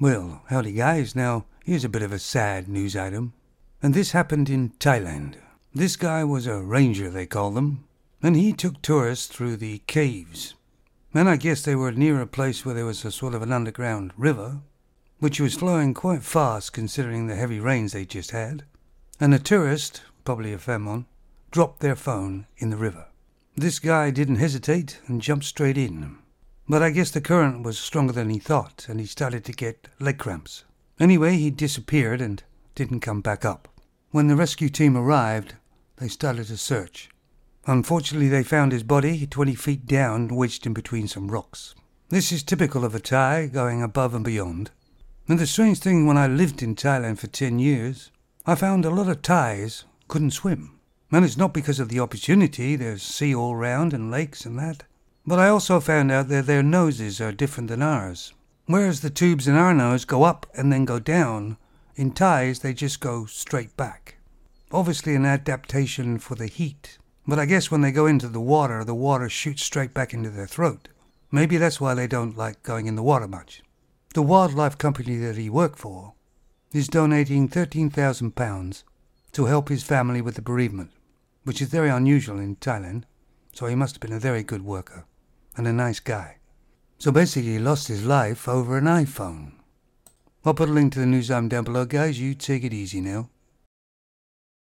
Well, howdy guys, now here's a bit of a sad news item. And this happened in Thailand. This guy was a ranger, they call them, and he took tourists through the caves. And I guess they were near a place where there was a sort of an underground river, which was flowing quite fast considering the heavy rains they just had. And a tourist, probably a Famon, dropped their phone in the river. This guy didn't hesitate and jumped straight in. But I guess the current was stronger than he thought, and he started to get leg cramps. Anyway, he disappeared and didn't come back up. When the rescue team arrived, they started a search. Unfortunately, they found his body 20 feet down, wedged in between some rocks. This is typical of a Thai, going above and beyond. And the strange thing, when I lived in Thailand for 10 years, I found a lot of Thais couldn't swim. And it's not because of the opportunity, there's sea all round and lakes and that. But I also found out that their noses are different than ours. Whereas the tubes in our nose go up and then go down, in Thais they just go straight back. Obviously an adaptation for the heat. But I guess when they go into the water shoots straight back into their throat. Maybe that's why they don't like going in the water much. The wildlife company that he worked for is donating £13,000 to help his family with the bereavement, which is very unusual in Thailand, so he must have been a very good worker and a nice guy. So basically he lost his life over an iPhone. I'll put a link to the news item down below, guys. You take it easy now.